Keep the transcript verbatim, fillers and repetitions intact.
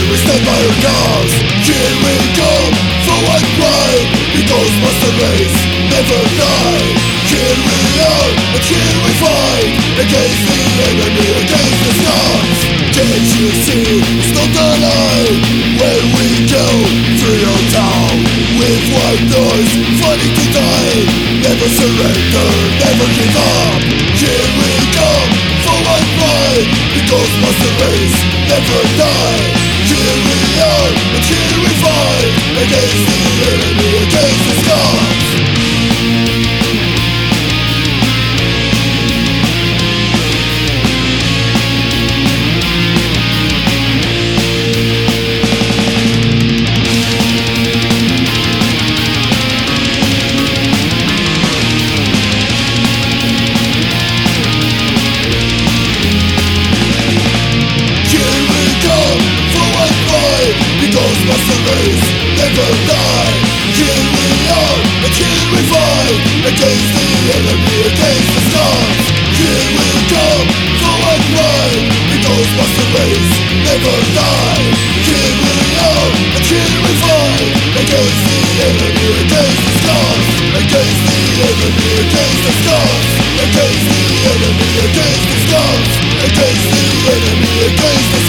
we stand by our cause. Here we come, forward pride, because master race never die. Here we are, and here we fight, against the enemy, against the stars. Can't you see, it's not a lie, where we go, through your town, with white noise, fighting to die. Never surrender, never give up. Here we come, forward pride, because master race never die. Here we are, and here we fight, against the enemy, against the stars. Master race never die. Here we are, and here we fight, against the enemy, against the stars. Here we come, forward pride, because master race never die. Here we are, and here we fight, against the enemy, against the stars. Against the enemy, against the stars. Against the enemy, against the stars. Against the enemy, against the